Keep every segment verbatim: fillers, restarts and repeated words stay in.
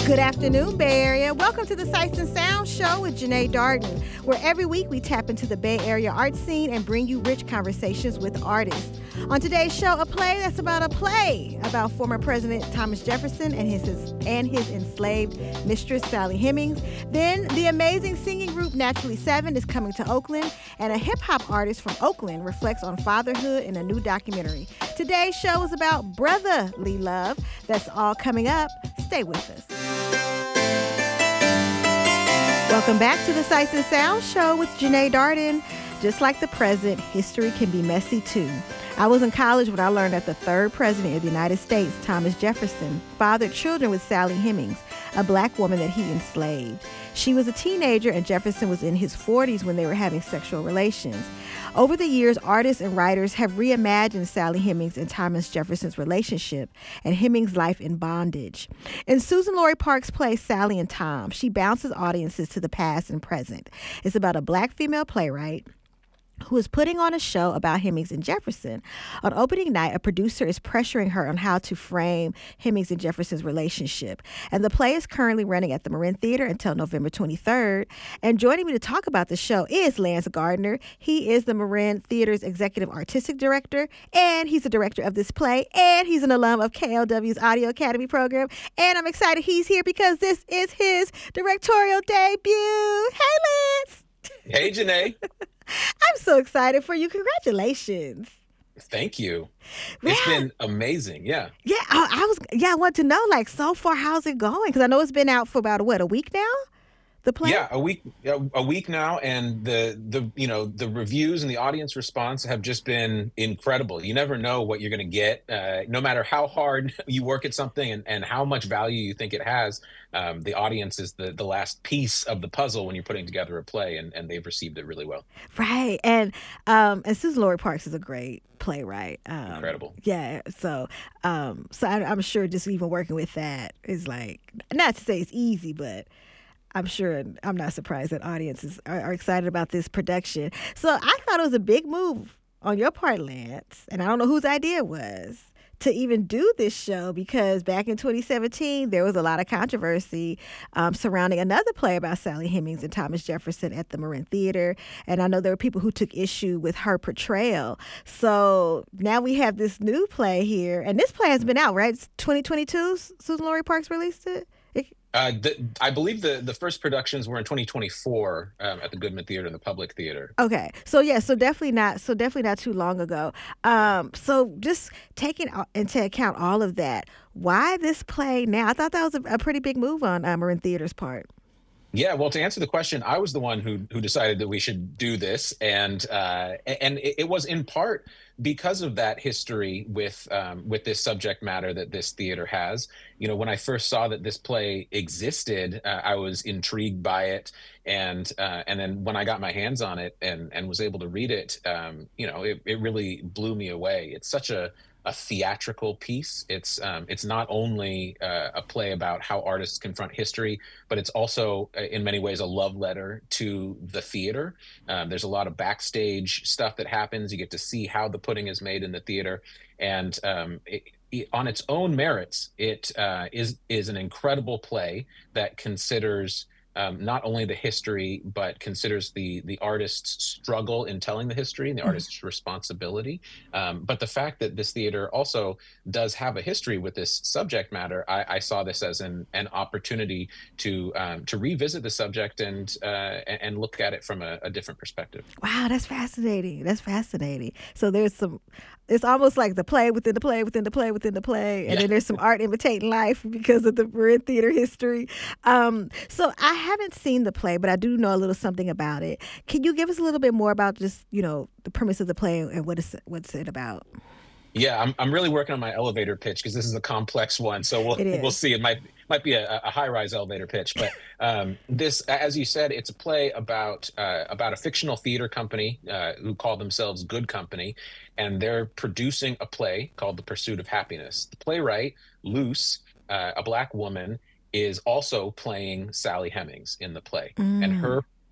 Good afternoon, Bay Area. Welcome to the Sights and Sounds Show with Janae Darden, where every week we tap into the Bay Area art scene and bring you rich conversations with artists. On today's show, a play that's about a play about former President Thomas Jefferson and his, his and his enslaved mistress, Sally Hemings. Then, the amazing singing group Naturally Seven is coming to Oakland, and a hip-hop artist from Oakland reflects on fatherhood in a new documentary. Today's show is about brotherly love. That's all coming up. Stay with us. Welcome back to the Sights and Sounds Show with Janae Darden. Just like the present, history can be messy too. I was in college when I learned that the third president of the United States, Thomas Jefferson, fathered children with Sally Hemings, a black woman that he enslaved. She was a teenager and Jefferson was in his forties when they were having sexual relations. Over the years, artists and writers have reimagined Sally Hemings and Thomas Jefferson's relationship and Hemings' life in bondage. In Suzan-Lori Parks' play Sally and Tom, she bounces audiences to the past and present. It's about a black female playwright who is putting on a show about Hemings and Jefferson. On opening night, a producer is pressuring her on how to frame Hemings and Jefferson's relationship. And the play is currently running at the Marin Theater until November twenty-third. And joining me to talk about the show is Lance Gardner. He is the Marin Theater's executive artistic director, and he's the director of this play, and he's an alum of K L W's Audio Academy program. And I'm excited he's here because this is his directorial debut. Hey, Lance. Hey, Janae. I'm so excited for you. Congratulations. Thank you. Yeah. It's been amazing. Yeah. Yeah, I, I was. Yeah, I want to know, like, so far, how's it going? Because I know it's been out for about what, a week now. The play. Yeah, a week, a week now, and the the you know the reviews and the audience response have just been incredible. You never know what you're going to get, uh, no matter how hard you work at something and, and how much value you think it has. Um, the audience is the the last piece of the puzzle when you're putting together a play, and, and they've received it really well. Right, and um, and Suzan-Lori Parks is a great playwright. Um, Incredible. Yeah, so um, so I, I'm sure just even working with that is like, not to say it's easy, but I'm sure, I'm not surprised that audiences are, are excited about this production. So I thought it was a big move on your part, Lance, and I don't know whose idea it was, to even do this show, because back in twenty seventeen, there was a lot of controversy um, surrounding another play about Sally Hemings and Thomas Jefferson at the Marin Theater. And I know there were people who took issue with her portrayal. So now we have this new play here, and this play has been out, right? It's twenty twenty-two, Suzan-Lori Parks released it? it Uh, the, I believe the, the first productions were in twenty twenty-four um, at the Goodman Theater and the Public Theater. Okay, so yeah, so definitely not, so definitely not too long ago. Um, so just taking into account all of that, why this play now? I thought that was a, a pretty big move on uh, Marin Theater's part. Yeah, well, to answer the question, I was the one who who decided that we should do this, and uh, and it, it was in part because of that history with um, with this subject matter that this theater has. You know, when I first saw that this play existed, uh, I was intrigued by it, and uh, and then when I got my hands on it and and was able to read it, um, you know, it, it really blew me away. It's such a a theatrical piece. It's um, it's not only uh, a play about how artists confront history, but it's also uh, in many ways a love letter to the theater. Um, there's a lot of backstage stuff that happens. You get to see how the pudding is made in the theater, and um, it, it, on its own merits, it uh, is is an incredible play that considers Um, not only the history, but considers the the artist's struggle in telling the history and the Mm-hmm. artist's responsibility. Um, but the fact that this theater also does have a history with this subject matter, I, I saw this as an an opportunity to um, to revisit the subject and uh, and, and look at it from a, a different perspective. Wow, that's fascinating. That's fascinating. So there's some, it's almost like the play within the play within the play within the play. And Yeah. then there's some art imitating life because of the Marin Theater history. Um, so I haven't seen the play, but I do know a little something about it. Can you give us a little bit more about just, you know, the premise of the play and what is what's it about? Yeah, I'm I'm really working on my elevator pitch because this is a complex one. So we'll It we'll is. see. It might might be a, a high rise elevator pitch, but um, this, as you said, it's a play about uh, about a fictional theater company uh, who call themselves Good Company, and they're producing a play called The Pursuit of Happiness. The playwright, Luce, uh, a black woman, is also playing Sally Hemings in the play, and Mm. her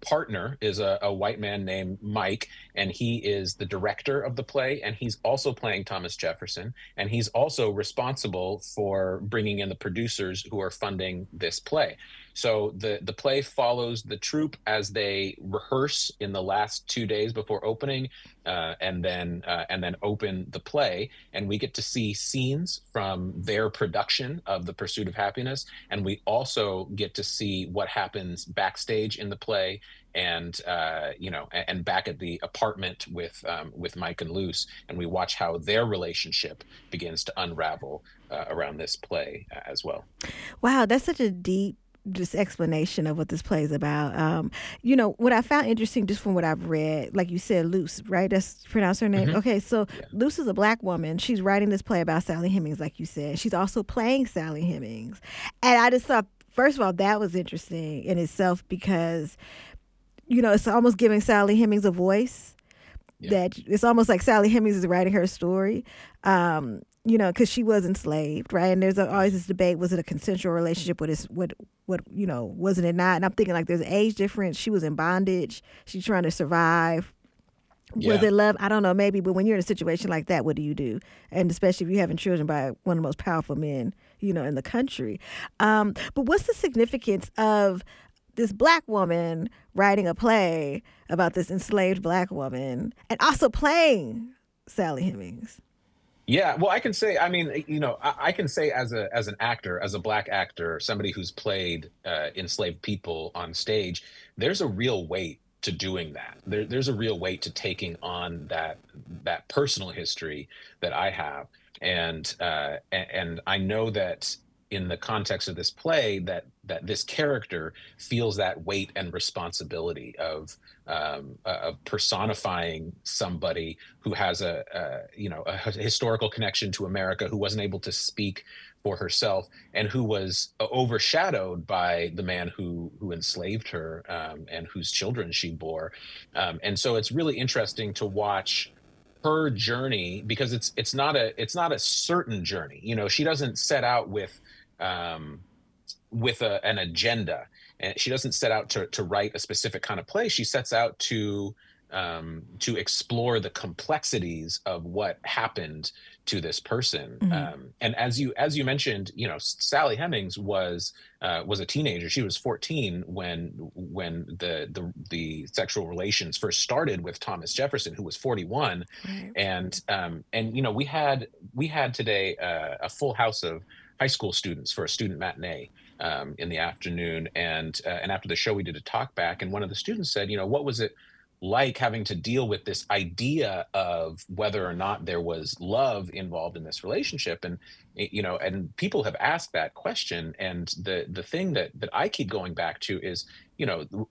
partner is a, a white man named Mike, and he is the director of the play, and he's also playing Thomas Jefferson, and he's also responsible for bringing in the producers who are funding this play. So the the play follows the troupe as they rehearse in the last two days before opening, uh, and then uh, and then open the play, and we get to see scenes from their production of The Pursuit of Happiness, and we also get to see what happens backstage in the play, and uh, you know, and, and back at the apartment with um, with Mike and Luce, and we watch how their relationship begins to unravel uh, around this play uh, as well. Wow, that's such a deep just explanation of what this play is about. Um, you know, what I found interesting just from what I've read, like you said, Luce, right? That's pronounced her name. Mm-hmm. Okay, so Yeah. Luce is a black woman. She's writing this play about Sally Hemings, like you said. She's also playing Sally Hemings. And I just thought, first of all, that was interesting in itself because, you know, it's almost giving Sally Hemings a voice. Yeah. That it's almost like Sally Hemings is writing her story. Um, you know, because she was enslaved, right? And there's always this debate: was it a consensual relationship? What is what what you know? Wasn't it not? And I'm thinking like there's an age difference. She was in bondage. She's trying to survive. Yeah. Was it love? I don't know, maybe. But when you're in a situation like that, what do you do? And especially if you're having children by one of the most powerful men, you know, in the country. Um, but what's the significance of this black woman writing a play about this enslaved black woman and also playing Sally Hemings? Yeah, well, I can say, I mean, you know, I, I can say as a as an actor, as a black actor, somebody who's played uh, enslaved people on stage, there's a real weight to doing that. There, there's a real weight to taking on that that personal history that I have, and uh, and, and I know that in the context of this play, that that this character feels that weight and responsibility of um, uh, of personifying somebody who has a, a you know a historical connection to America, who wasn't able to speak for herself, and who was overshadowed by the man who who enslaved her, um, and whose children she bore. Um, and so it's really interesting to watch her journey, because it's it's not a it's not a certain journey. You know, she doesn't set out with um, with a, an agenda, and she doesn't set out to to write a specific kind of play. She sets out to um, to explore the complexities of what happened to this person. Mm-hmm. Um, and as you as you mentioned, you know, Sally Hemings was uh, was a teenager. She was fourteen when when the the the sexual relations first started with Thomas Jefferson, who was forty-one. Right. And um, and you know, we had we had today uh, a full house of high school students for a student matinee um, in the afternoon. And uh, and after the show, we did a talk back, and one of the students said, you know, what was it like having to deal with this idea of whether or not there was love involved in this relationship? And you know, and people have asked that question, and the the thing that that I keep going back to is, you know,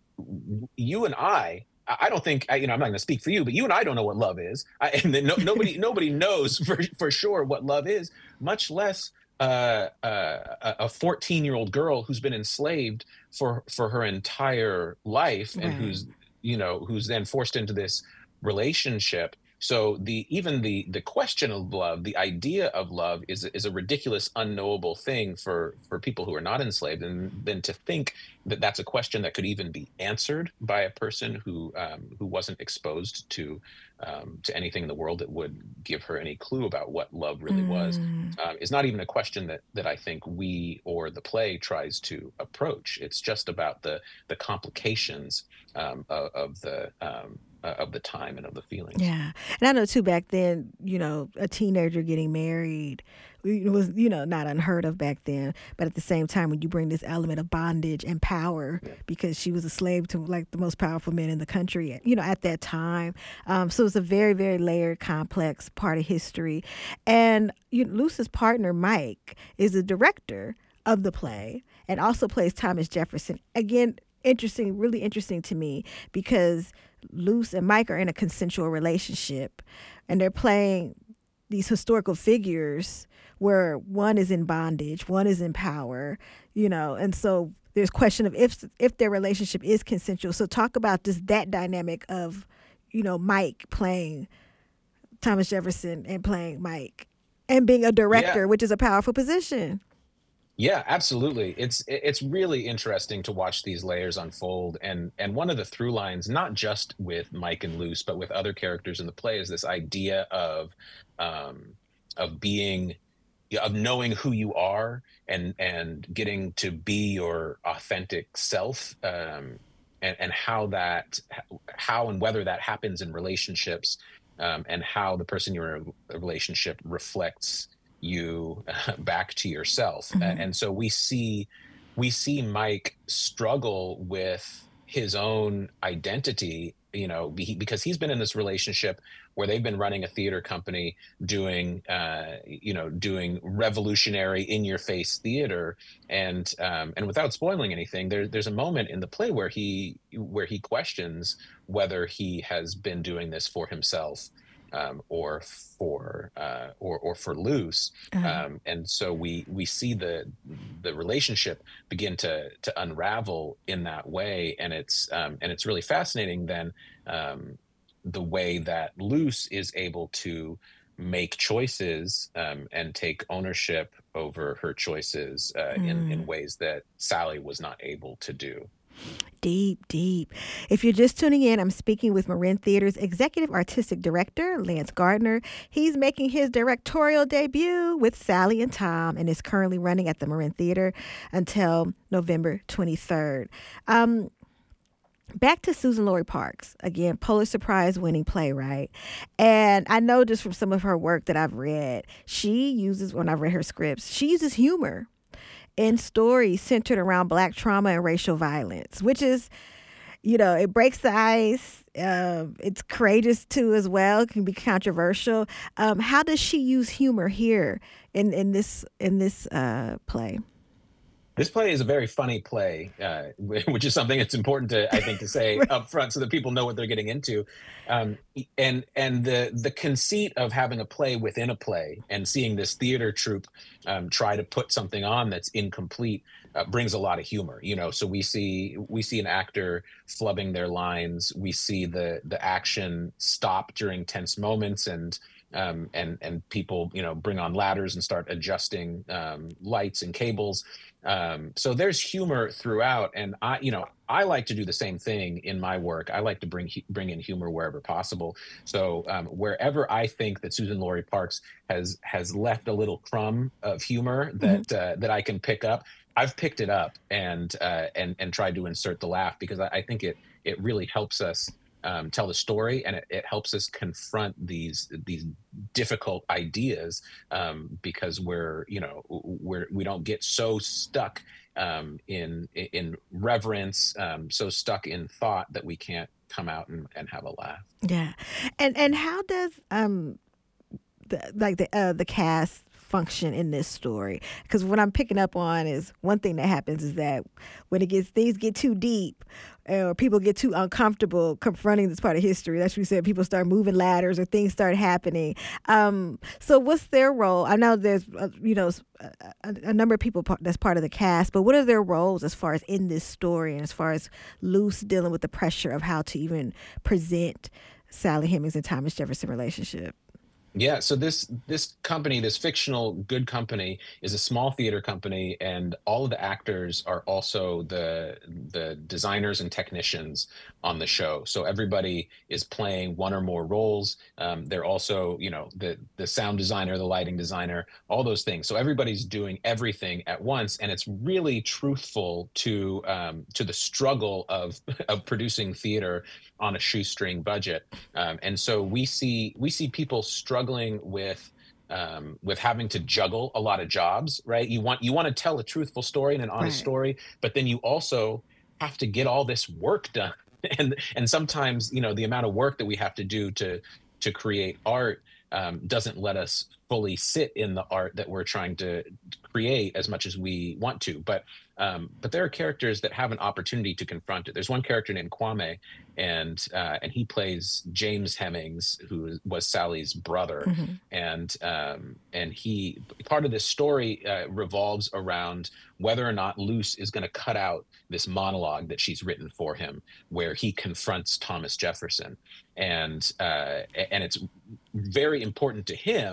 you and I I don't think, you know, I'm not going to speak for you, but you and I don't know what love is. I, and no, nobody nobody knows for for sure what love is, much less uh, uh, a fourteen-year-old girl who's been enslaved for for her entire life, and Right. who's you know who's then forced into this relationship. So the even the the question of love, the idea of love, is is a ridiculous, unknowable thing for for people who are not enslaved, and then to think that that's a question that could even be answered by a person who um, who wasn't exposed to um, to anything in the world that would give her any clue about what love really was, Mm. um, is not even a question that that I think we or the play tries to approach. It's just about the the complications um, of, of the um, uh, of the time and of the feelings. Yeah. And I know too, back then, you know, a teenager getting married was, you know, not unheard of back then. But at the same time, when you bring this element of bondage and power, Yeah. because she was a slave to like the most powerful men in the country, you know, at that time. Um, so it's a very, very layered, complex part of history. And you know, Luce's partner, Mike, is the director of the play and also plays Thomas Jefferson. Again, interesting, really interesting to me, because Luce and Mike are in a consensual relationship, and they're playing these historical figures where one is in bondage, one is in power, you know, and so there's question of if if their relationship is consensual. So talk about just that dynamic of, you know, Mike playing Thomas Jefferson and playing Mike and being a director, Yeah. which is a powerful position. Yeah, absolutely. It's i- it's really interesting to watch these layers unfold, and and one of the through lines, not just with Mike and Luce, but with other characters in the play, is this idea of um, of being, yeah, of knowing who you are, and and getting to be your authentic self, um, and and how that how and whether that happens in relationships, um, and how the person you're in a relationship reflects you back to yourself. A- Mhm. and so we see we see Mike struggle with his own identity, you know, be- because he's been in this relationship where they've been running a theater company, doing uh, you know doing revolutionary in your face theater. And um, and without spoiling anything, there, there's a moment in the play where he where he questions whether he has been doing this for himself, um, or for uh, or or for Luce. Uh, Um, and so we we see the the relationship begin to to unravel in that way. And it's um, and it's really fascinating then, um, the way that Luce is able to make choices, um, and take ownership over her choices, uh, in in mm. ways that Sally was not able to do. Deep, deep. If you're just tuning in, I'm speaking with Marin Theater's Executive Artistic Director, Lance Gardner. He's making his directorial debut with Sally and Tom and is currently running at the Marin Theater until November twenty-third. Um, Back to Susan Lori Parks, again, Pulitzer Prize winning playwright. And I know just from some of her work that I've read, she uses, when I've read her scripts, she uses humor in stories centered around Black trauma and racial violence, which is, you know, it breaks the ice. Um, it's courageous too, as well. It can be controversial. Um, how does she use humor here in in this in this uh, play? This play is a very funny play, uh, which is something that's important to, I think, to say up front so that people know what they're getting into. Um, and and the the conceit of having a play within a play, and seeing this theater troupe, um, try to put something on that's incomplete, uh, brings a lot of humor. You know, so we see we see an actor flubbing their lines. We see the the action stop during tense moments, and um, and and people, you know, bring on ladders and start adjusting, um, lights and cables. Um, so there's humor throughout, and I, you know, I like to do the same thing in my work. I like to bring hu- bring in humor wherever possible. So um, wherever I think that Susan Laurie Parks has has left a little crumb of humor Mhm. that uh, that I can pick up, I've picked it up, and uh, and and tried to insert the laugh, because I, I think it it really helps us, um, tell the story, and it, it helps us confront these these difficult ideas, um, because we're, you know, we're we don't get so stuck, um, in in reverence, um, so stuck in thought that we can't come out and, and have a laugh. Yeah, and and how does um the like the uh, the cast function in this story? Because what I'm picking up on is one thing that happens is that when it gets things get too deep, uh, or people get too uncomfortable confronting this part of history. That's what we said. People start moving ladders or things start happening. Um, so what's their role? I know there's uh, you know a, a, a number of people par- that's part of the cast, but what are their roles as far as in this story and as far as Luce dealing with the pressure of how to even present Sally Hemings and Thomas Jefferson relationship? Yeah, so this this company, this fictional good company, is a small theater company, and all of the actors are also the the designers and technicians on the show. So everybody is playing one or more roles. Um, they're also, you know, the the sound designer, the lighting designer, all those things. So everybody's doing everything at once, and it's really truthful to, um, to the struggle of of producing theater on a shoestring budget. Um, and so we see we see people struggling with, um, with having to juggle a lot of jobs, right? You want you want to tell a truthful story and an honest Right. story, but then you also have to get all this work done. and and sometimes, you know, the amount of work that we have to do to to create art, um, doesn't let us fully sit in the art that we're trying to create as much as we want to. But um, but there are characters that have an opportunity to confront it. There's one character named Kwame, and uh, and he plays James Hemings, who was Sally's brother. Hmm. And um, and he part of this story, uh, revolves around whether or not Luce is going to cut out this monologue that she's written for him, where he confronts Thomas Jefferson. And uh, and it's very important to him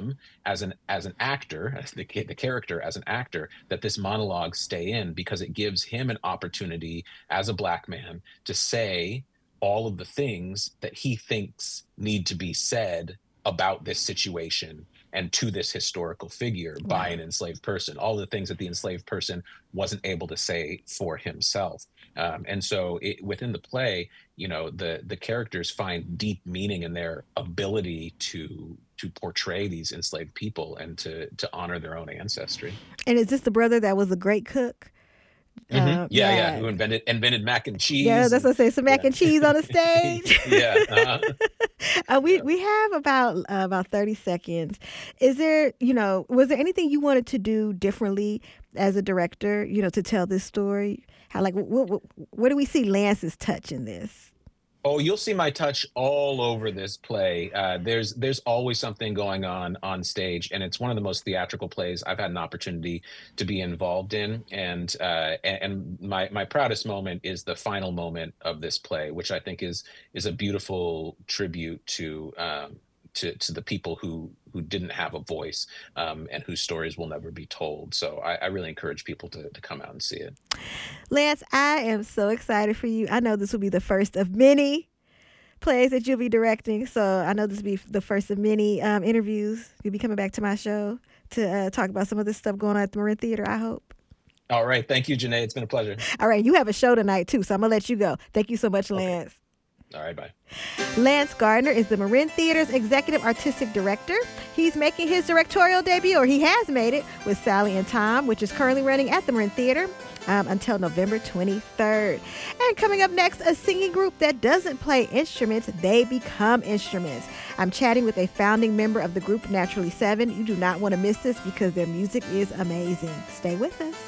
as an as an actor, the, the character as an actor, that this monologue stay in, because it gives him an opportunity as a Black man to say all of the things that he thinks need to be said about this situation and to this historical figure by an enslaved person, all the things that the enslaved person wasn't able to say for himself. Um, and so it, within the play, you know, the the characters find deep meaning in their ability to to portray these enslaved people and to to honor their own ancestry. And is this the brother that was a great cook? Mm-hmm. Uh, yeah, yeah, yeah, who invented invented mac and cheese. Yeah, that's and, what I say. Some mac yeah. and cheese on the stage. yeah. Uh-huh. uh, we we have about uh, about thirty seconds. Is there, you know, was there anything you wanted to do differently as a director, you know, to tell this story? How, like, what, what, where do we see Lance's touch in this? Oh, you'll see my touch all over this play. Uh, there's there's always something going on on stage, and it's one of the most theatrical plays I've had an opportunity to be involved in. And uh, and, and my my proudest moment is the final moment of this play, which I think is is a beautiful tribute to um, to to the people who who didn't have a voice, um, and whose stories will never be told. So I, I really encourage people to to come out and see it. Lance, I am so excited for you. I know this will be the first of many plays that you'll be directing. So I know this will be the first of many um, interviews. You'll be coming back to my show to uh, talk about some of this stuff going on at the Marin Theater, I hope. All right. Thank you, Janae. It's been a pleasure. All right. You have a show tonight, too, so I'm going to let you go. Thank you so much, Lance. Okay. All right, bye. Lance Gardner is the Marin Theater's executive artistic director. He's making his directorial debut, or he has made it, with Sally and Tom, which is currently running at the Marin Theater um, until November twenty-third. And coming up next, a singing group that doesn't play instruments, they become instruments. I'm chatting with a founding member of the group, Naturally Seven. You do not want to miss this because their music is amazing. Stay with us.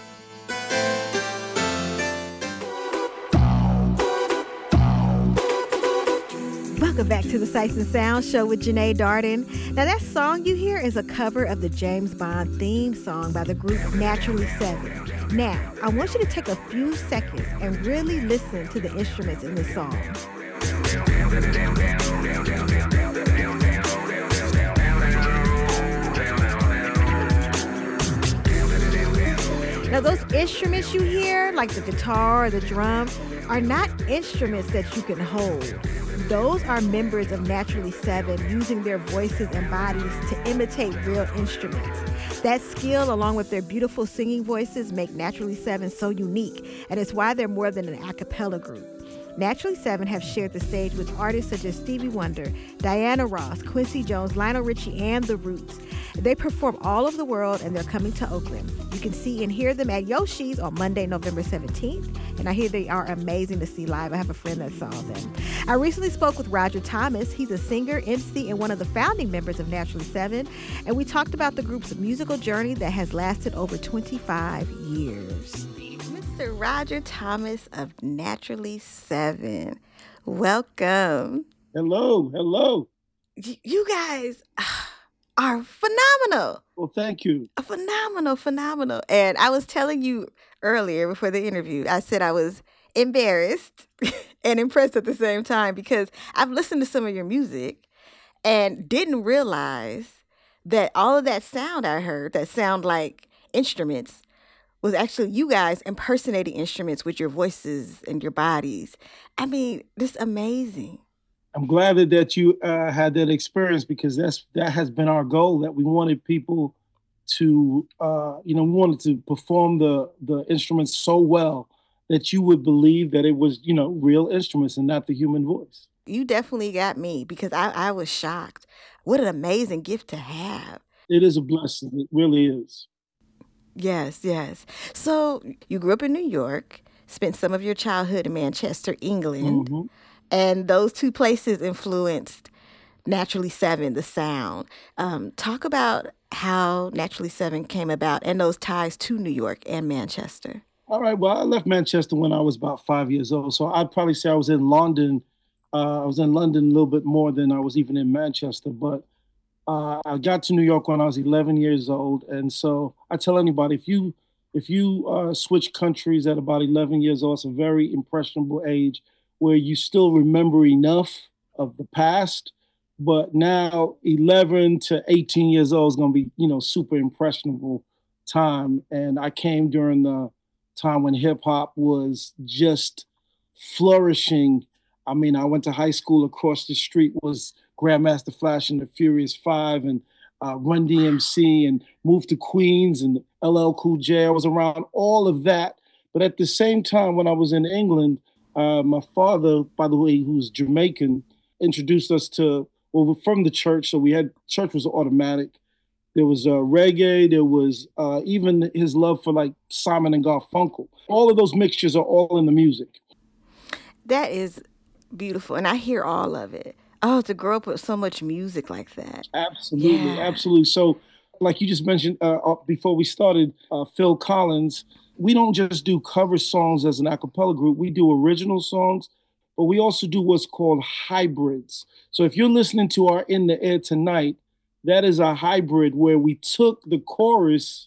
Welcome back to the Sights and Sounds Show with Janae Darden. Now, that song you hear is a cover of the James Bond theme song by the group Naturally Seven. Now, I want you to take a few seconds and really listen to the instruments in this song. Now, those instruments you hear, like the guitar or the drum, are not instruments that you can hold. Those are members of Naturally Seven using their voices and bodies to imitate real instruments. That skill, along with their beautiful singing voices, make Naturally Seven so unique, and it's why they're more than an a cappella group. Naturally Seven have shared the stage with artists such as Stevie Wonder, Diana Ross, Quincy Jones, Lionel Richie, and The Roots. They perform all over the world, and they're coming to Oakland. You can see and hear them at Yoshi's on Monday, November seventeenth, and I hear they are amazing to see live. I have a friend that saw them. I recently spoke with Roger Thomas. He's a singer, M C, and one of the founding members of Naturally Seven, and we talked about the group's musical journey that has lasted over twenty-five years. Mister Roger Thomas of Naturally Seven, welcome. Hello, hello. Y- you guys are phenomenal. Well, thank you. Phenomenal, phenomenal. And I was telling you earlier before the interview, I said I was embarrassed and impressed at the same time because I've listened to some of your music and didn't realize that all of that sound I heard, that sound like instruments, was actually you guys impersonating instruments with your voices and your bodies. I mean, this is amazing. I'm glad that you uh, had that experience because that's that has been our goal, that we wanted people to, uh, you know, we wanted to perform the, the instruments so well that you would believe that it was, you know, real instruments and not the human voice. You definitely got me because I, I was shocked. What an amazing gift to have. It is a blessing. It really is. Yes, yes. So you grew up in New York, spent some of your childhood in Manchester, England, Mm-hmm. and those two places influenced Naturally Seven, the sound. Um, talk about how Naturally Seven came about and those ties to New York and Manchester. All right. Well, I left Manchester when I was about five years old. So I'd probably say I was in London. Uh, I was in London a little bit more than I was even in Manchester. But uh, I got to New York when I was eleven years old. And so I tell anybody, if you if you uh, switch countries at about eleven years old, it's a very impressionable age where you still remember enough of the past, But now eleven to eighteen years old is going to be, you know, super impressionable time. And I came during the time when hip hop was just flourishing. I mean, I went to high school. Across the street was Grandmaster Flash and the Furious Five, and uh, Run D M C, and moved to Queens, and L L Cool J. I was around all of that. But at the same time, when I was in England, uh, my father, by the way, who's Jamaican, introduced us to, well, we're from the church, so we had, church was automatic. There was uh, reggae, there was uh, even his love for like Simon and Garfunkel. All of those mixtures are all in the music. That is beautiful, and I hear all of it. Oh, to grow up with so much music like that. Absolutely, yeah. absolutely. So, like you just mentioned uh, before we started, uh, Phil Collins, we don't just do cover songs as an a cappella group. We do original songs, but we also do what's called hybrids. So if you're listening to our In the Air Tonight, that is a hybrid where we took the chorus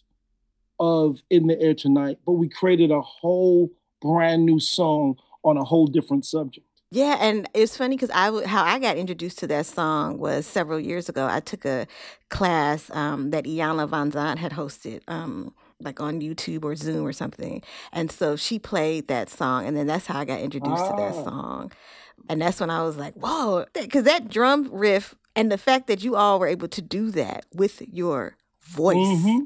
of In the Air Tonight, but we created a whole brand new song on a whole different subject. Yeah, and it's funny because I w- how I got introduced to that song was several years ago. I took a class um, that Iyanla Vanzant had hosted, um, like on YouTube or Zoom or something. And so she played that song, and then that's how I got introduced ah. to that song. And that's when I was like, whoa, because that drum riff and the fact that you all were able to do that with your voice mm-hmm.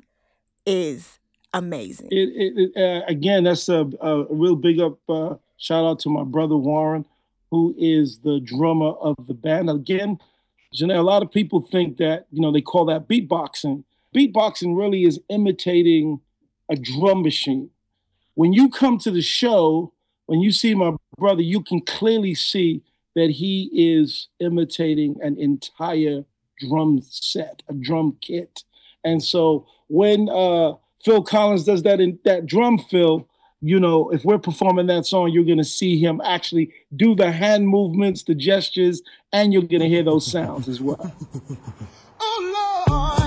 is amazing. It, it, it, uh, again, that's a, a real big up uh, shout out to my brother Warren, who is the drummer of the band. Again, Janae, a lot of people think that, you know, they call that beatboxing. Beatboxing really is imitating a drum machine. When you come to the show, when you see my brother, you can clearly see that he is imitating an entire drum set, a drum kit. And so when uh, Phil Collins does that in that drum fill, you know, if we're performing that song, you're going to see him actually do the hand movements, the gestures, and you're going to hear those sounds as well. Oh, Lord.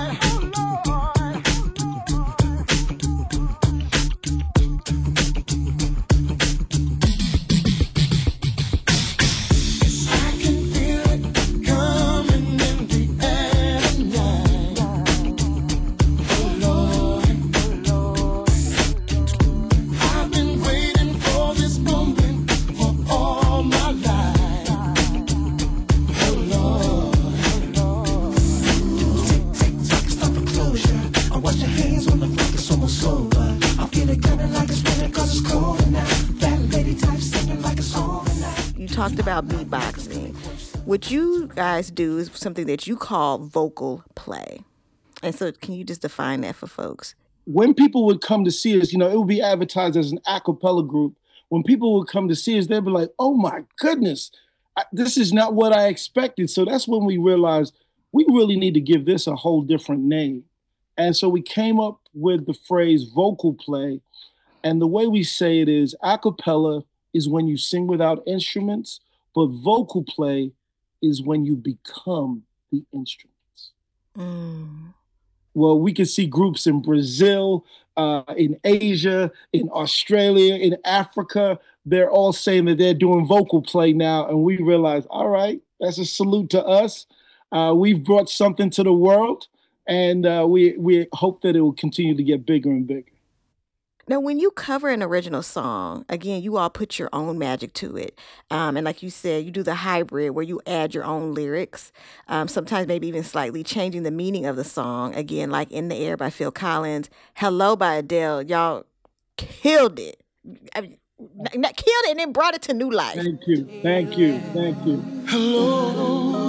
Talked about beatboxing. What you guys do is something that you call vocal play. And so can you just define that for folks? When people would come to see us, you know, it would be advertised as an a cappella group. When people would come to see us, they'd be like, oh my goodness, I, this is not what I expected. So that's when we realized we really need to give this a whole different name. And so we came up with the phrase vocal play. And the way we say it is a cappella is when you sing without instruments, but vocal play is when you become the instruments. Mm. Well, we can see groups in Brazil, uh, in Asia, in Australia, in Africa. They're all saying that they're doing vocal play now. And we realize, all right, that's a salute to us. Uh, we've brought something to the world, and uh, we, we hope that it will continue to get bigger and bigger. Now, when you cover an original song, again, you all put your own magic to it. Um, and like you said, you do the hybrid where you add your own lyrics, um, sometimes maybe even slightly changing the meaning of the song. Again, like In the Air by Phil Collins, Hello by Adele. Y'all killed it. I mean, not killed it and then brought it to new life. Thank you. Thank you. Thank you. Hello,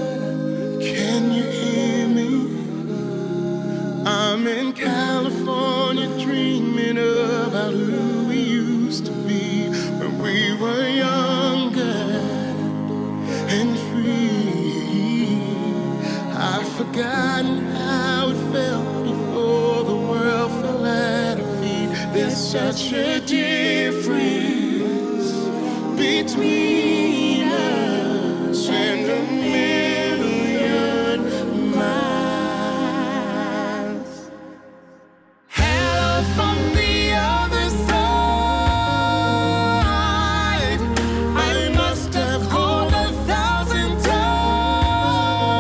can you hear me? I'm in California dreaming about who we used to be when we were younger and free. I've forgotten how it felt before the world fell at our feet. There's such a difference between us and a million miles. From the other side, I must have called a thousand times.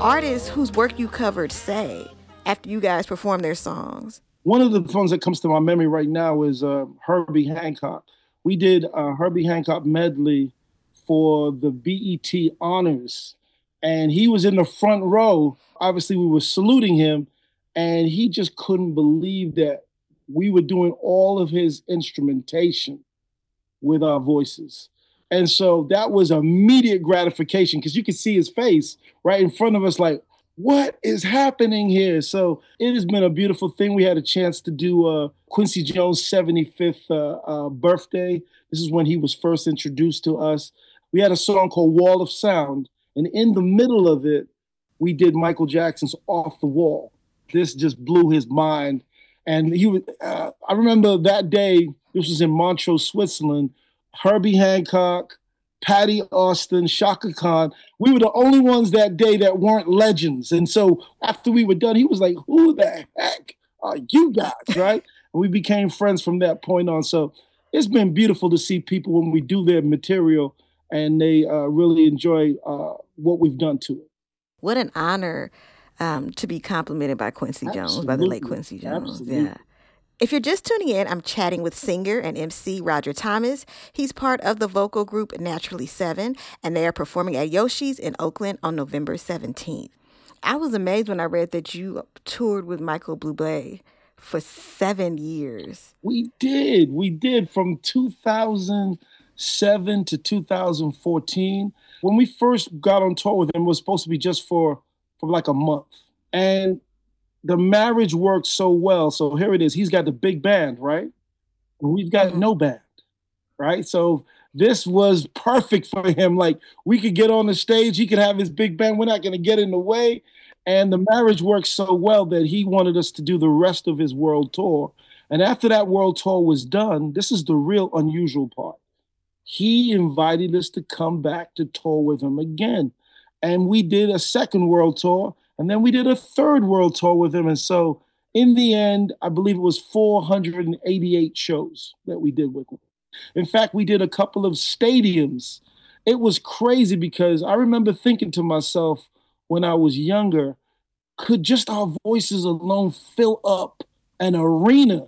artists whose work you covered say after you guys perform their songs? One of the songs that comes to my memory right now is uh, Herbie Hancock. We did a Herbie Hancock medley for the B E T Honors, and he was in the front row. Obviously, we were saluting him, and he just couldn't believe that we were doing all of his instrumentation with our voices. And so that was immediate gratification because you could see his face right in front of us like, what is happening here? So it has been a beautiful thing. We had a chance to do uh, Quincy Jones' seventy-fifth uh, uh, birthday. This is when he was first introduced to us. We had a song called Wall of Sound. And in the middle of it, we did Michael Jackson's Off the Wall. This just blew his mind. And he was, uh, I remember that day, this was in Montreux, Switzerland, Herbie Hancock, Patty Austin, Shaka Khan. We were the only ones that day that weren't legends. And so after we were done, he was like, who the heck are you guys, right? And we became friends from that point on. So it's been beautiful to see people when we do their material and they uh, really enjoy uh, what we've done to it. What an honor um, to be complimented by Quincy Jones, Absolutely. by the late Quincy Jones. Absolutely. Yeah. If you're just tuning in, I'm chatting with singer and M C Roger Thomas. He's part of the vocal group Naturally Seven, and they are performing at Yoshi's in Oakland on November seventeenth. I was amazed when I read that you toured with Michael Bublé for seven years. We did. We did from two thousand seven to two thousand fourteen. When we first got on tour with him, it was supposed to be just for, for like a month. And the marriage worked so well. So here it is. He's got the big band, right? And we've got mm-hmm. no band, right? So this was perfect for him. Like we could get on the stage. He could have his big band. We're not going to get in the way. And the marriage worked so well that he wanted us to do the rest of his world tour. And after that world tour was done, this is the real unusual part. He invited us to come back to tour with him again. And we did a second world tour. And then we did a third world tour with him. And so in the end, I believe it was four hundred eighty-eight shows that we did with him. In fact, we did a couple of stadiums. It was crazy because I remember thinking to myself when I was younger, could just our voices alone fill up an arena?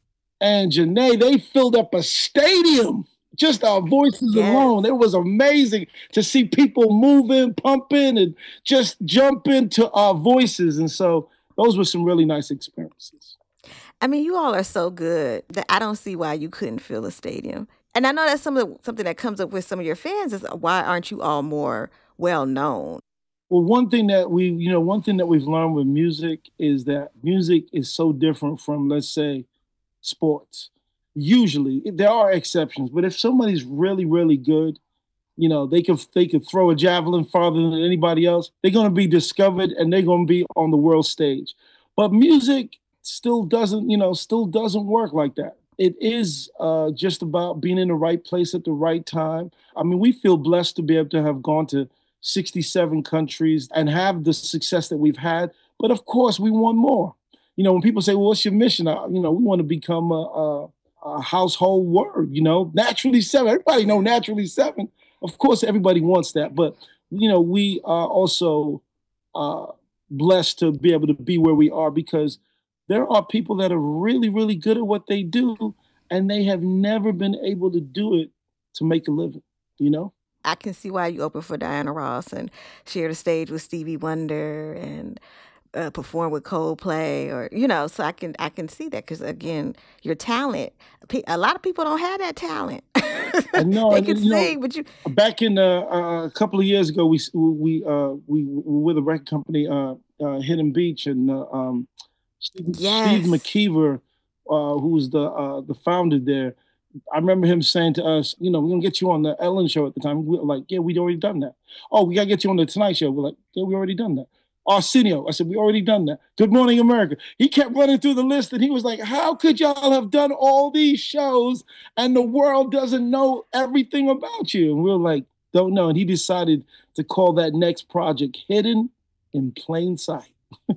And Janae, they filled up a stadium. Just our voices yes. alone. It was amazing to see people moving, pumping, and just jump into our voices. And so those were some really nice experiences. I mean, you all are so good that I don't see why you couldn't fill a stadium. And I know that's some of the, something that comes up with some of your fans is why aren't you all more well known? Well, one thing that we, you know, one thing that we've learned with music is that music is so different from, let's say, sports. Usually, there are exceptions, but if somebody's really, really good, you know, they could they could throw a javelin farther than anybody else. They're going to be discovered and they're going to be on the world stage. But music still doesn't, you know, still doesn't work like that. It is uh, just about being in the right place at the right time. I mean, we feel blessed to be able to have gone to sixty-seven countries and have the success that we've had. But of course, we want more. You know, when people say, well, what's your mission? I, you know, we want to become a, a a household word, you know, Naturally Seven. Everybody know Naturally Seven. Of course, everybody wants that. But, you know, we are also uh, blessed to be able to be where we are because there are people that are really, really good at what they do, and they have never been able to do it to make a living, you know? I can see why you opened for Diana Ross and shared a stage with Stevie Wonder and Uh, perform with Coldplay, or you know, so I can I can see that because again, your talent. A lot of people don't have that talent. I know, they and, can you sing, know, but you. Back in uh, uh, a couple of years ago, we we uh, we were with a record company, uh, uh, Hidden Beach, and uh, um, Steve, yes. Steve McKeever, uh, who was the uh, the founder there. I remember him saying to us, you know, we're gonna get you on the Ellen show at the time. We were like, yeah, we'd already done that. Oh, we gotta get you on the Tonight Show. We're like, yeah, we already done that. Arsenio. I said, we already done that. Good Morning America. He kept running through the list and he was like, how could y'all have done all these shows and the world doesn't know everything about you? And we were like, don't know. And he decided to call that next project Hidden in Plain Sight.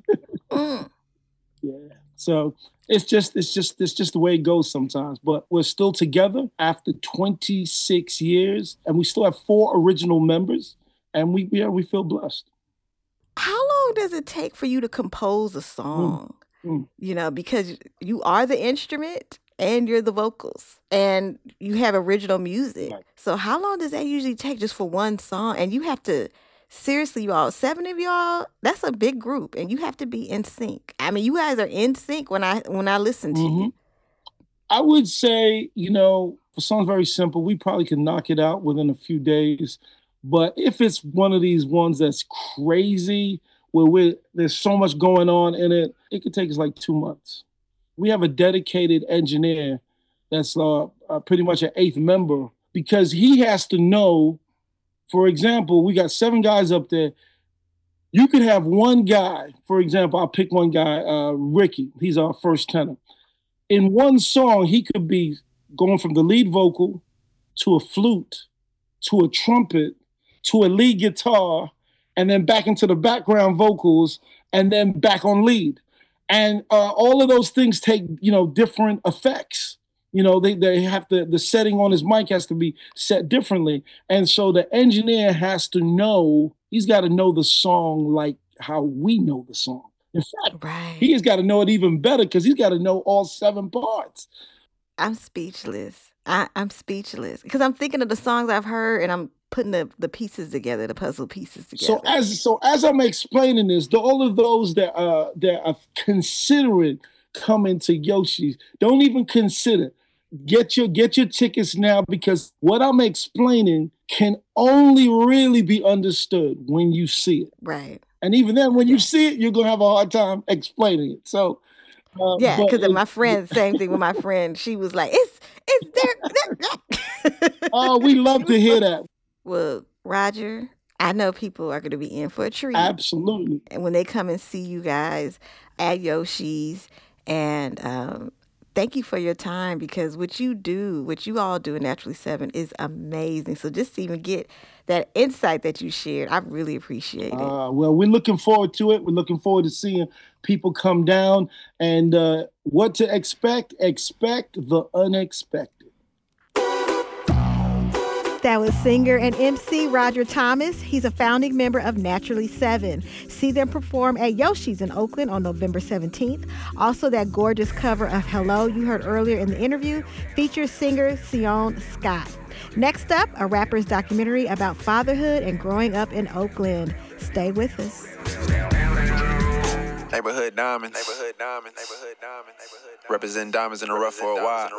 mm. Yeah. So it's just, it's just, it's just the way it goes sometimes. But we're still together after twenty-six years and we still have four original members and we, yeah, we feel blessed. How long does it take for you to compose a song? Mm. You know, because you are the instrument and you're the vocals and you have original music. Right. So how long does that usually take just for one song? And you have to, seriously, you all, seven of y'all, that's a big group and you have to be in sync. I mean, you guys are in sync when I when I listen to mm-hmm. you. I would say, you know, for songs very simple, we probably can knock it out within a few days. But if it's one of these ones that's crazy, where we're, there's so much going on in it, it could take us like two months. We have a dedicated engineer that's uh, uh, pretty much an eighth member because he has to know, for example, we got seven guys up there. You could have one guy, for example, I'll pick one guy, uh, Ricky. He's our first tenor. In one song, he could be going from the lead vocal to a flute, to a trumpet, to a lead guitar, and then back into the background vocals, and then back on lead. And uh, all of those things take, you know, different effects. You know, they, they have to, the setting on his mic has to be set differently. And so the engineer has to know, he's got to know the song like how we know the song. In fact, right. He's got to know it even better because he's got to know all seven parts. I'm speechless. I, I'm speechless because I'm thinking of the songs I've heard and I'm putting the, the pieces together, the puzzle pieces together. So as so as I'm explaining this, the, all of those that uh that are considering coming to Yoshi's, don't even consider. Get your get your tickets now because what I'm explaining can only really be understood when you see it. Right. And even then, when you see it, you're gonna have a hard time explaining it. So. Uh, yeah, because my friend, same thing with my friend. She was like, "It's it's there." Oh, we love to hear that. Well, Roger, I know people are going to be in for a treat. Absolutely. And when they come and see you guys at Yoshi's, and um, thank you for your time because what you do, what you all do in Naturally Seven is amazing. So just to even get that insight that you shared, I really appreciate it. Uh, well, we're looking forward to it. We're looking forward to seeing people come down and uh, what to expect. Expect the unexpected. That was singer and M C Roger Thomas. He's a founding member of Naturally Seven. See them perform at Yoshi's in Oakland on November seventeenth. Also, that gorgeous cover of Hello you heard earlier in the interview features singer Sion Scott. Next up, a rapper's documentary about fatherhood and growing up in Oakland. Stay with us. Neighborhood diamonds. Neighborhood diamonds. Neighborhood diamonds. Represent diamonds in the rough for a while.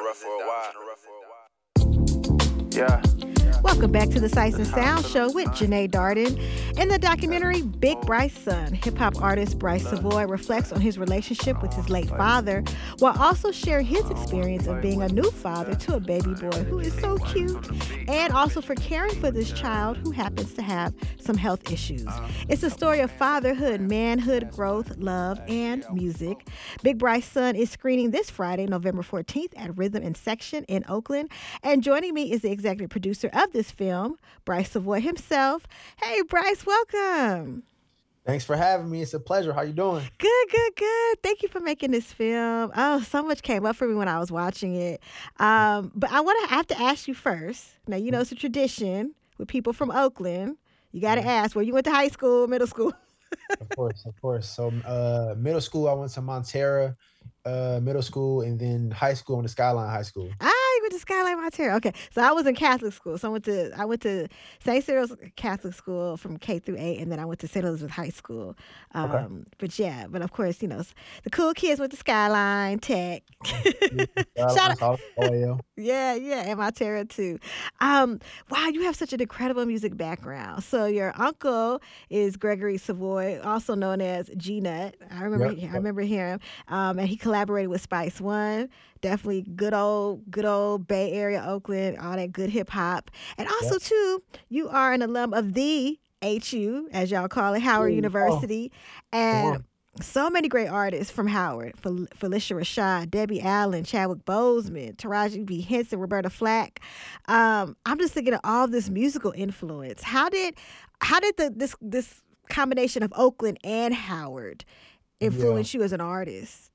Yeah. Welcome back to the Sights and Sound Show with Janae Darden. In the documentary Big Bryce Son, hip-hop artist Bryce Savoy reflects on his relationship with his late father while also sharing his experience of being a new father to a baby boy who is so cute, and also for caring for this child who happens to have some health issues. It's a story of fatherhood, manhood, growth, love, and music. Big Bryce Son is screening this Friday, November fourteenth at Rhythm and Section in Oakland. And joining me is the executive producer of this film, Bryce Savoy himself. Hey, Bryce, welcome. Thanks for having me. It's a pleasure. How you doing? Good, good, good. Thank you for making this film. Oh, so much came up for me when I was watching it. Um, but I want to I have to ask you first. Now, you know, it's a tradition with people from Oakland. You got to ask where you went to high school, middle school. Of course, of course. So uh, middle school, I went to Montera uh, Middle School, and then high school, I went to Skyline High School. Ah, you went to Skyline Montera. Okay, so I was in Catholic school. So I went to I went to Saint Cyril's Catholic School from K through eight, and then I went to Saint Elizabeth High School. Um, okay. But yeah, but of course, you know, the cool kids went to Skyline Tech. Yeah, Shout out. Oh, yeah. Yeah, yeah, and Montera too. Um, wow, you have such an incredible music background. So your uncle is Gregory Savoy, also known as G-Nut. I remember, yep. I remember hearing, um, and he collaborated with Spice One. Definitely good old, good old Bay Area, Oakland, all that good hip hop. And also yep. too, you are an alum of the H U, as y'all call it, Howard Ooh, University, oh. and. Oh. So many great artists from Howard: Fel- Felicia Rashad, Debbie Allen, Chadwick Boseman, Taraji B. Henson, Roberta Flack. Um, I'm just thinking of all this musical influence. How did how did the this this combination of Oakland and Howard influence yeah. you as an artist?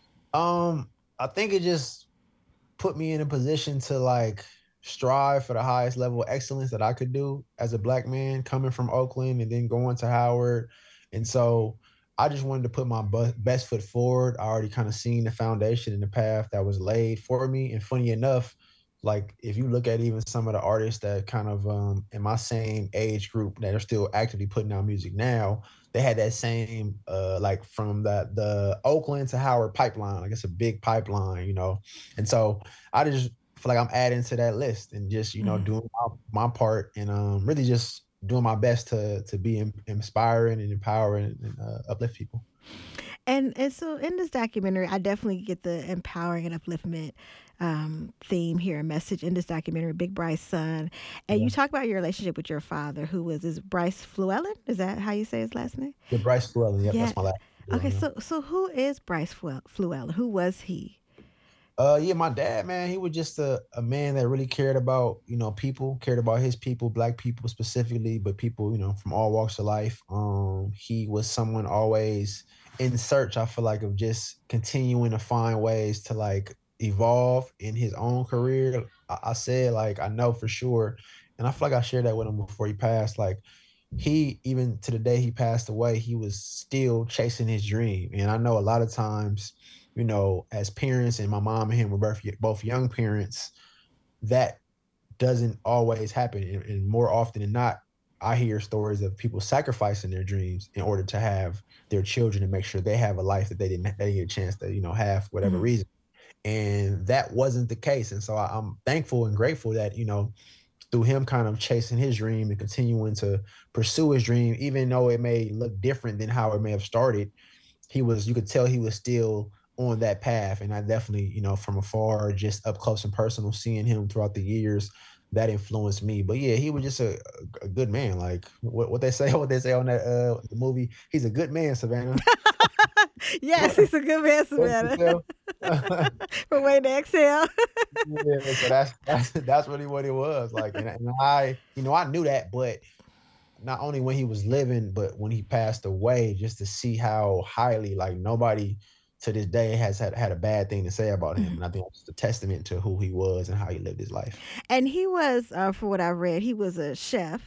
Um, I think it just put me in a position to like strive for the highest level of excellence that I could do as a black man coming from Oakland and then going to Howard. And so I just wanted to put my bu- best foot forward. I already kind of seen the foundation and the path that was laid for me. And funny enough, like if you look at even some of the artists that kind of um, in my same age group that are still actively putting out music now, they had that same uh, like from the the Oakland to Howard pipeline. Like it's a big pipeline, you know. And so I just feel like I'm adding to that list and just you know Mhm. doing my, my part and um, really just doing my best to to be in, inspiring and empowering and uh, uplift people. And and so in this documentary, I definitely get the empowering and upliftment um, theme here, message in this documentary, Big Bryce son. And Yeah. you talk about your relationship with your father, who was is Bryce Fluellen. Is that how you say his last name? Yeah, Bryce Llewellyn. Yep, Yeah. that's my last name. Okay. Yeah. So so who is Bryce Flu- Fluellen? Who was he? Uh, yeah, my dad, man, he was just a, a man that really cared about, you know, people, cared about his people, black people specifically, but people, you know, from all walks of life. Um, he was someone always in search, I feel like, of just continuing to find ways to like evolve in his own career. I, I said, like, I know for sure, and I feel like I shared that with him before he passed. Like, he even to the day he passed away, he was still chasing his dream. And I know a lot of times, you know, as parents, and my mom and him were both both young parents, that doesn't always happen. And, and more often than not, I hear stories of people sacrificing their dreams in order to have their children and make sure they have a life that they didn't they didn't get a chance to, you know, have for whatever Mhm. reason. And that wasn't the case. And so I, I'm thankful and grateful that, you know, through him kind of chasing his dream and continuing to pursue his dream, even though it may look different than how it may have started, he was, you could tell he was still on that path. And I definitely, you know, from afar, just up close and personal, seeing him throughout the years, that influenced me. But yeah, he was just a, a good man. Like what, what they say, what they say on that uh the movie, he's a good man, Savannah. Yes, he's a good man, What you Savannah. tell? From Waiting to Exhale. Yeah, so that's that's that's really what it was like, and, and I, you know, I knew that, but not only when he was living, but when he passed away, just to see how highly, like nobody to this day has had, had a bad thing to say about him. And I think it's a testament to who he was and how he lived his life. And he was, uh, for what I read, he was a chef.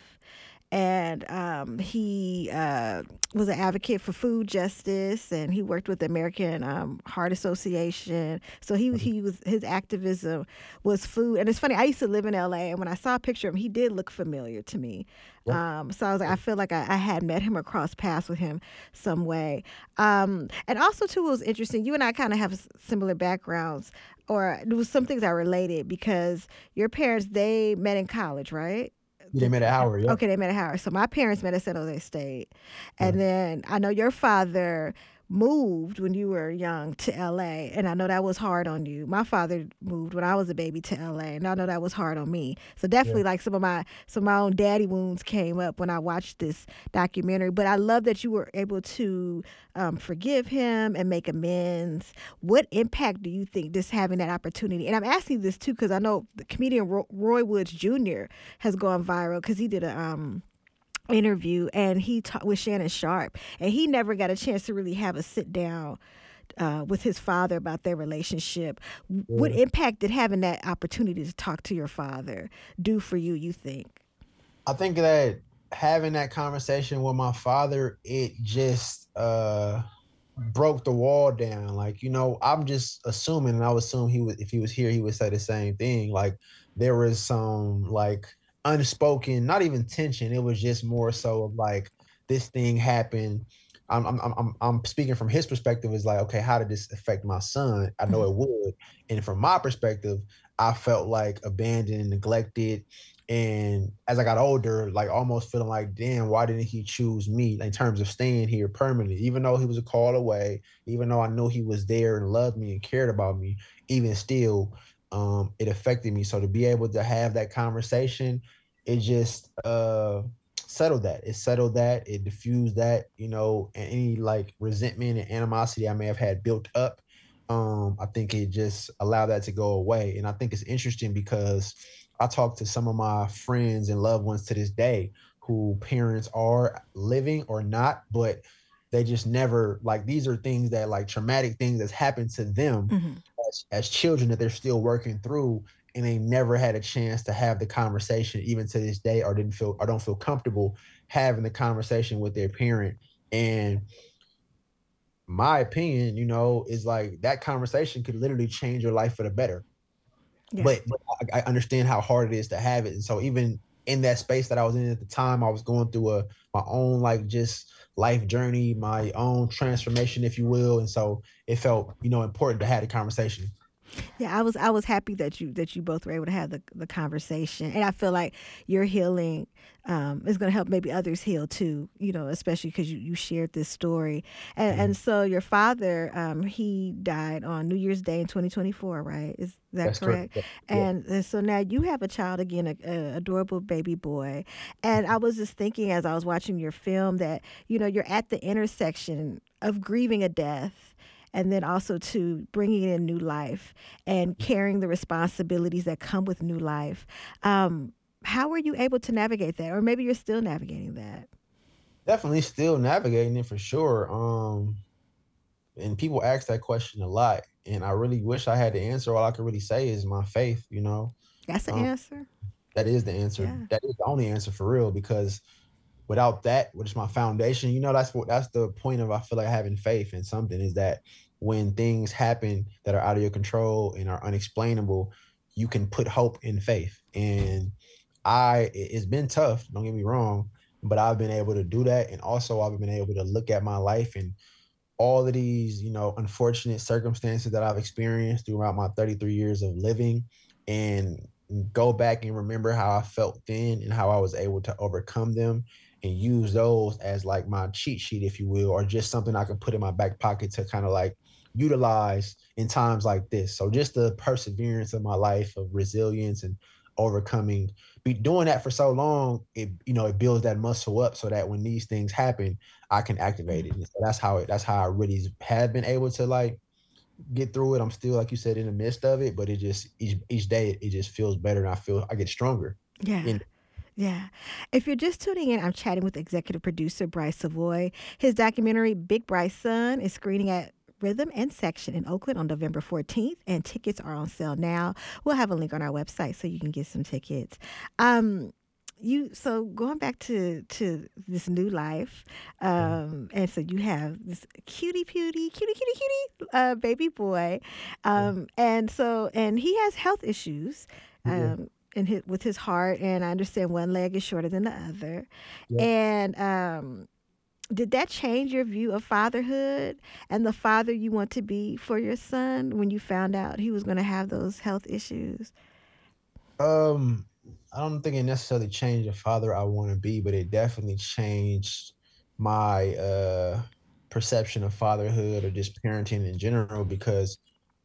And um, he uh, was an advocate for food justice, and he worked with the American um, Heart Association. So he he was his activism was food. And it's funny, I used to live in L A, and when I saw a picture of him, he did look familiar to me. Yep. Um, so I was like, I feel like I, I had met him or crossed paths with him some way. Um, and also, too, it was interesting. You and I kind of have s- similar backgrounds, or there was some things I related because your parents, they met in college, right? Yeah, they met at Howard. Yep. Okay, they met at Howard. So my parents met at San Jose State. Yeah. And then I know your father moved when you were young to L A, and I know that was hard on you. My father moved when I was a baby to L A, and I know that was hard on me. So definitely Yeah. like some of my some of my own daddy wounds came up when I watched this documentary. But I love that you were able to um, forgive him and make amends. What impact do you think this having that opportunity? And I'm asking this too because I know the comedian Ro- Roy Woods Junior has gone viral because he did a um interview and he talked with Shannon Sharp, and he never got a chance to really have a sit down uh, with his father about their relationship. W- What Yeah. impact did having that opportunity to talk to your father do for you, you think? I think that having that conversation with my father, it just uh broke the wall down. Like, you know, I'm just assuming, and I would assume he would, if he was here, he would say the same thing. Like, there was some like unspoken, not even tension. It was just more so of like this thing happened. I'm I'm I'm I'm speaking from his perspective. Is like, okay, how did this affect my son? I know it would. And from my perspective, I felt like abandoned and neglected. And as I got older, like almost feeling like, damn, why didn't he choose me in terms of staying here permanently? Even though he was a call away, even though I knew he was there and loved me and cared about me, even still, um, it affected me. So to be able to have that conversation, it just uh settled that. It settled that. It diffused that, you know, and any like resentment and animosity I may have had built up. Um, I think it just allowed that to go away. And I think it's interesting because I talk to some of my friends and loved ones to this day who parents are living or not, but they just never, like, these are things that, like, traumatic things that's happened to them Mm-hmm. as, as children that they're still working through, and they never had a chance to have the conversation even to this day, or didn't feel or don't feel comfortable having the conversation with their parent And my opinion, you know, is like that conversation could literally change your life for the better. Yeah. But, but I, I understand how hard it is to have it. And so even in that space that I was in at the time, I was going through a my own like just life journey, my own transformation, if you will. And so it felt, you know, important to have the conversation. Yeah, I was I was happy that you that you both were able to have the, the conversation, and I feel like your healing um, is going to help maybe others heal too. You know, especially because you, you shared this story, and Mm-hmm. and so your father um, he died on New Year's Day in twenty twenty-four, right? Is that That's correct. correct? Yeah. And, and so now you have a child again, a, a adorable baby boy, and I was just thinking as I was watching your film that you know you're at the intersection of grieving a death and then also to bringing in new life and carrying the responsibilities that come with new life. Um, how were you able to navigate that? Or maybe you're still navigating that. Definitely still navigating it for sure. Um, and people ask that question a lot, and I really wish I had the answer. All I could really say is my faith, you know. That's the Um, answer. that is the answer. Yeah. That is the only answer for real, because without that, which is my foundation, you know, that's what that's the point of I feel like having faith in something, is that when things happen that are out of your control and are unexplainable, you can put hope in faith. And I it- it's been tough, don't get me wrong, but I've been able to do that. And also I've been able to look at my life and all of these, you know, unfortunate circumstances that I've experienced throughout my thirty-three years of living, and go back and remember how I felt then and how I was able to overcome them, and use those as like my cheat sheet, if you will, or just something I can put in my back pocket to kind of like utilize in times like this. So just the perseverance of my life of resilience and overcoming, be doing that for so long, it, you know, it builds that muscle up so that when these things happen, I can activate it. And so that's how it, that's how I really have been able to like get through it. I'm still, like you said, in the midst of it, but it just each each day it just feels better, and I feel I get stronger. Yeah. And Yeah. If you're just tuning in, I'm chatting with executive producer Bryce Savoy. His documentary, Big Bryce Son, is screening at Rhythm and Section in Oakland on November fourteenth, and tickets are on sale now. We'll have a link on our website so you can get some tickets. Um, you so going back to to this new life, um, and so you have this cutie, cutie, cutie, cutie, cutie uh, baby boy, um, and so and he has health issues. Yeah. Um, in his, with his heart, and I understand one leg is shorter than the other. Yeah. And um, did that change your view of fatherhood and the father you want to be for your son when you found out he was going to have those health issues? Um, I don't think it necessarily changed the father I want to be, but it definitely changed my uh perception of fatherhood or just parenting in general, because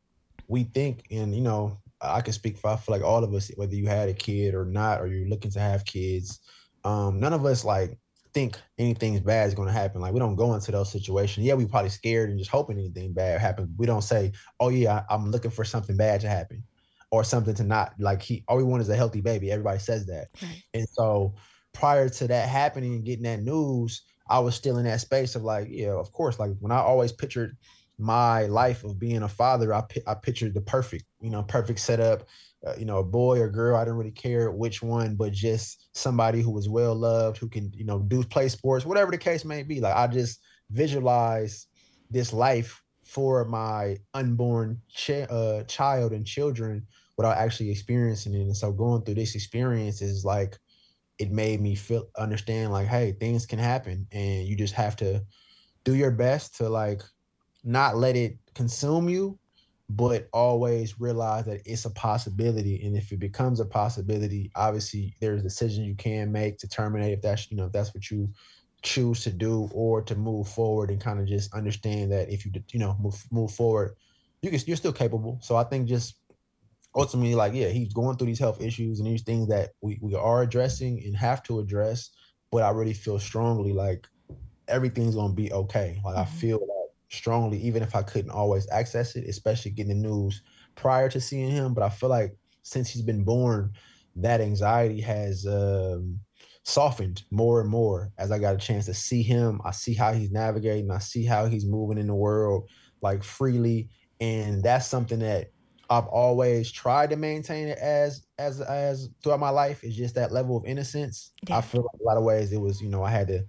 we think, and you know, I can speak for I feel like all of us, whether you had a kid or not, or you're looking to have kids, um, none of us like think anything's bad is going to happen. Like we don't go into those situations. Yeah, we probably scared and just hoping anything bad happens. We don't say, "Oh yeah, I, I'm looking for something bad to happen," or something to not like. He all we want is a healthy baby. Everybody says that, Right. and so prior to that happening and getting that news, I was still in that space of like, yeah, of course. Like when I always pictured my life of being a father, I I pictured the perfect, you know, perfect setup, uh, you know, a boy or girl. I didn't really care which one, but just somebody who was well loved, who can, you know, do play sports, whatever the case may be. Like I just visualize this life for my unborn ch- uh, child and children without actually experiencing it. And so going through this experience is like, it made me feel understand like, hey, things can happen, and you just have to do your best to like not let it consume you, but always realize that it's a possibility. And if it becomes a possibility, obviously there's decisions you can make to terminate if that's, you know, if that's what you choose to do, or to move forward and kind of just understand that if you, you know, move, move forward, you can, you're still capable. So I think just ultimately, like, yeah, he's going through these health issues and these things that we, we are addressing and have to address. But I really feel strongly like everything's going to be okay. Like, mm-hmm. I feel that strongly, even if I couldn't always access it, especially getting the news prior to seeing him. But I feel like since he's been born, that anxiety has um, softened more and more as I got a chance to see him. I see how he's navigating. I see how he's moving in the world like freely. And that's something that I've always tried to maintain it as as as throughout my life. Is just that level of innocence. Yeah. I feel like a lot of ways it was, you know, I had to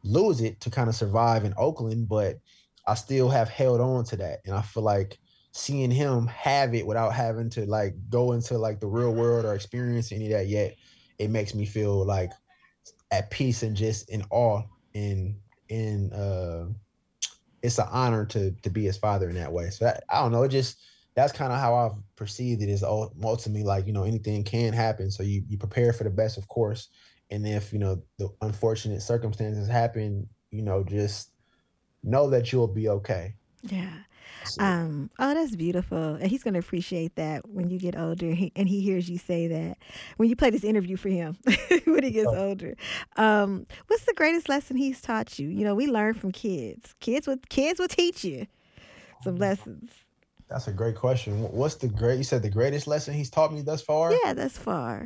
lose it to kind of survive in Oakland, but I still have held on to that. And I feel like seeing him have it without having to like go into like the real world or experience any of that yet, it makes me feel like at peace and just in awe. And in uh it's an honor to to be his father in that way. So that, I don't know, it just that's kind of how I've perceived it, is ultimately like, you know, anything can happen. So you you prepare for the best, of course. And if, you know, the unfortunate circumstances happen, you know, just know that you'll be okay. Yeah. So, Um, oh, that's beautiful. And he's going to appreciate that when you get older and he, and he hears you say that when you play this interview for him when he gets Oh. older. Um, what's the greatest lesson he's taught you? You know, we learn from kids. Kids will, kids will teach you some lessons. that's a great question. Wh- What's the great, you said the greatest lesson he's taught me thus far? Yeah, that's far.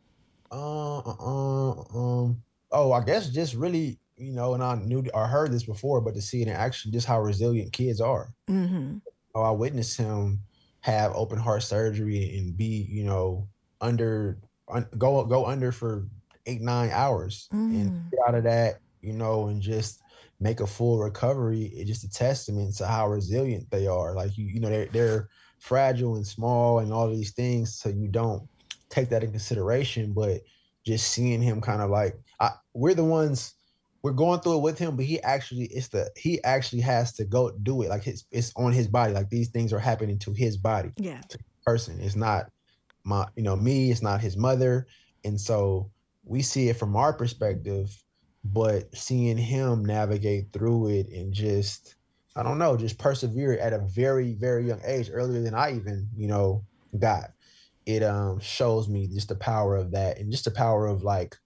Uh, uh, uh, um, oh, I guess just really, you know, and I knew or heard this before, but to see it in action, just how resilient kids are. Mm-hmm. Oh, I witnessed him have open heart surgery and be, you know, under un, go go under for eight nine hours and Mm. get out of that, you know, and just make a full recovery. It's just a testament to how resilient they are. Like you, you know, they're they're fragile and small and all of these things, so you don't take that in consideration. But just seeing him kind of like, I, we're the ones we're going through it with him, but he actually it's the he actually has to go do it. Like his it's on his body. Like these things are happening to his body, Yeah. to the person. It's not my, you know, me, it's not his mother. And so we see it from our perspective, but seeing him navigate through it and just, I don't know, just persevere at a very, very young age, earlier than I even, you know, got. It um shows me just the power of that and just the power of like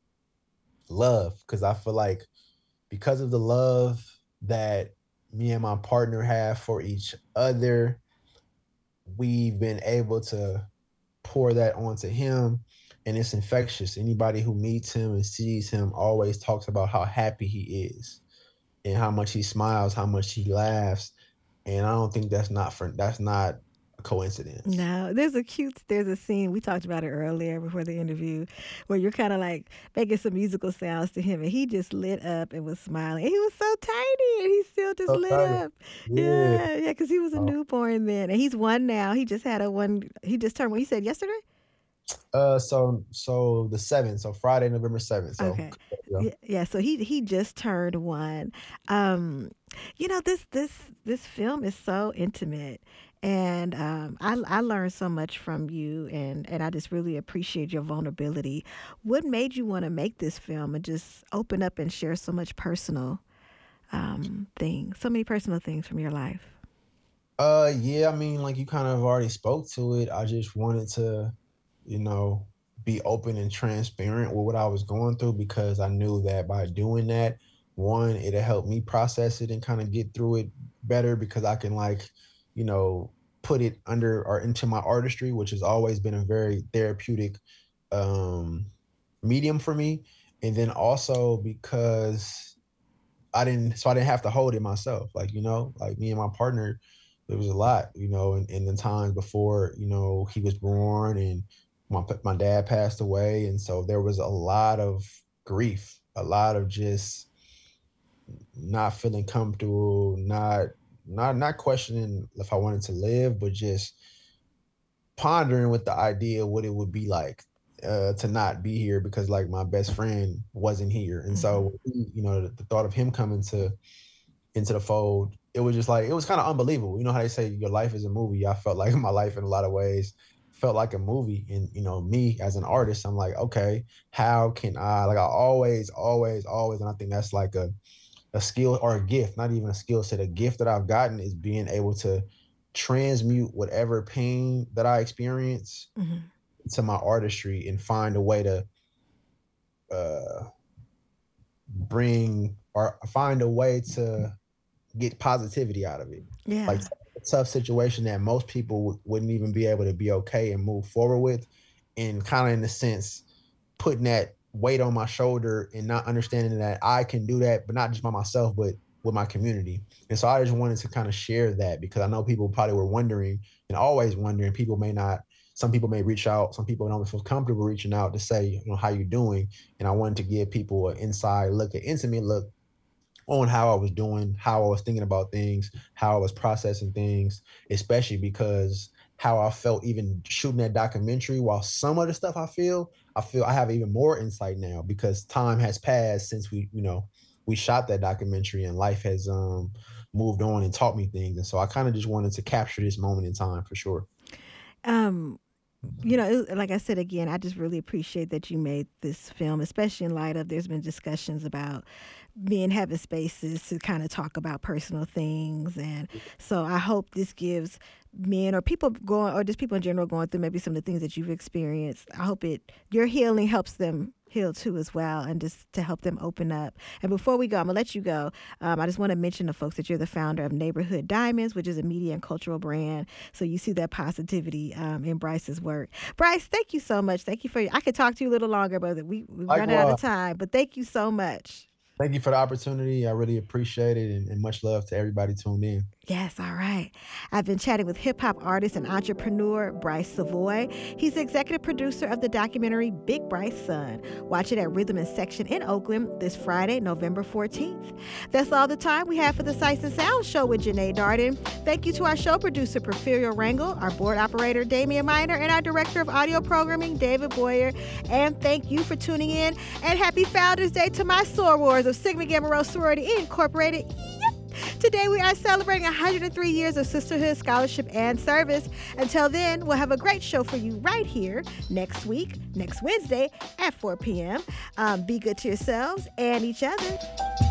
love. Cause I feel like because of the love that me and my partner have for each other, we've been able to pour that onto him, and it's infectious. Anybody who meets him and sees him always talks about how happy he is and how much he smiles, how much he laughs. And I don't think that's not for that's not a coincidence. No, there's a cute, there's a scene, we talked about it earlier before the interview, where you're kind of like making some musical sounds to him and he just lit up and was smiling. And he was so tiny and he still just So lit tiny. up. Yeah. Yeah, yeah, because he was a Oh. newborn then. And he's one now. He just had a one, he just turned, what you said yesterday? Uh so so the seventh, so Friday, November seventh. So Okay. yeah. Yeah, yeah, so he he just turned one. Um, you know, this this this film is so intimate, and um, I I learned so much from you, and and I just really appreciate your vulnerability. What made you want to make this film and just open up and share so much personal um things, so many personal things from your life? Uh yeah, I mean, like you kind of already spoke to it. I just wanted to, you know, be open and transparent with what I was going through, because I knew that by doing that, one, it'll help me process it and kind of get through it better, because I can like, you know, put it under or into my artistry, which has always been a very therapeutic um medium for me. And then also because I didn't, so I didn't have to hold it myself. Like, you know, like me and my partner, there was a lot, you know, in, in the times before, you know, he was born and my, my dad passed away. And so there was a lot of grief, a lot of just not feeling comfortable, not, not, not questioning if I wanted to live, but just pondering with the idea what it would be like uh, to not be here, because like my best friend wasn't here. And so, you know, the, the thought of him coming to into the fold, it was just like, it was kind of unbelievable. You know how they say your life is a movie? I felt like my life in a lot of ways felt like a movie. And, you know, me as an artist, I'm like, okay, how can I, like I always, always, always, and I think that's like a, a skill or a gift, not even a skill set, a gift that I've gotten is being able to transmute whatever pain that I experience Mm-hmm. to my artistry and find a way to uh, bring or find a way to get positivity out of it. Yeah. Like a tough situation that most people w- wouldn't even be able to be okay and move forward with, and kind of in a sense putting that weight on my shoulder and not understanding that I can do that, but not just by myself, but with my community. And so I just wanted to kind of share that, because I know people probably were wondering and always wondering. People may not, some people may reach out, some people don't feel comfortable reaching out to say, you know, how you doing? And I wanted to give people an inside look, an intimate look on how I was doing, how I was thinking about things, how I was processing things, especially because how I felt even shooting that documentary. While some of the stuff I feel, I feel I have even more insight now because time has passed since we, you know, we shot that documentary, and life has um moved on and taught me things. And so I kind of just wanted to capture this moment in time for sure. Um, you know, it- like I said again, I just really appreciate that you made this film, especially in light of there's been discussions about men having spaces to kind of talk about personal things. And so I hope this gives men or people going, or just people in general going through maybe some of the things that you've experienced. I hope it, your healing helps them heal too as well, and just to help them open up. And before we go, I'm gonna let you go. Um, I just want to mention to folks that you're the founder of Neighborhood Diamonds, which is a media and cultural brand. So you see that positivity um, in Bryce's work. Bryce, thank you so much. Thank you for, I could talk to you a little longer, but we, we run out of Likewise. time, but thank you so much. Thank you for the opportunity. I really appreciate it, and, and much love to everybody tuned in. Yes, all right. I've been chatting with hip-hop artist and entrepreneur Bryce Savoy. He's the executive producer of the documentary Big Bryce Son. Watch it at Rhythm and Section in Oakland this Friday, November fourteenth. That's all the time we have for the Sights and Sounds show with Janae Darden. Thank you to our show producer, Porfirio Rangel, our board operator, Damian Miner, and our director of audio programming, David Boyer. And thank you for tuning in. And happy Founders Day to my sorors of Sigma Gamma Rho Sorority Incorporated. Yep. Today we are celebrating one hundred three years of sisterhood, scholarship, and service. Until then, we'll have a great show for you right here next week, next Wednesday at four p.m. Um, be good to yourselves and each other.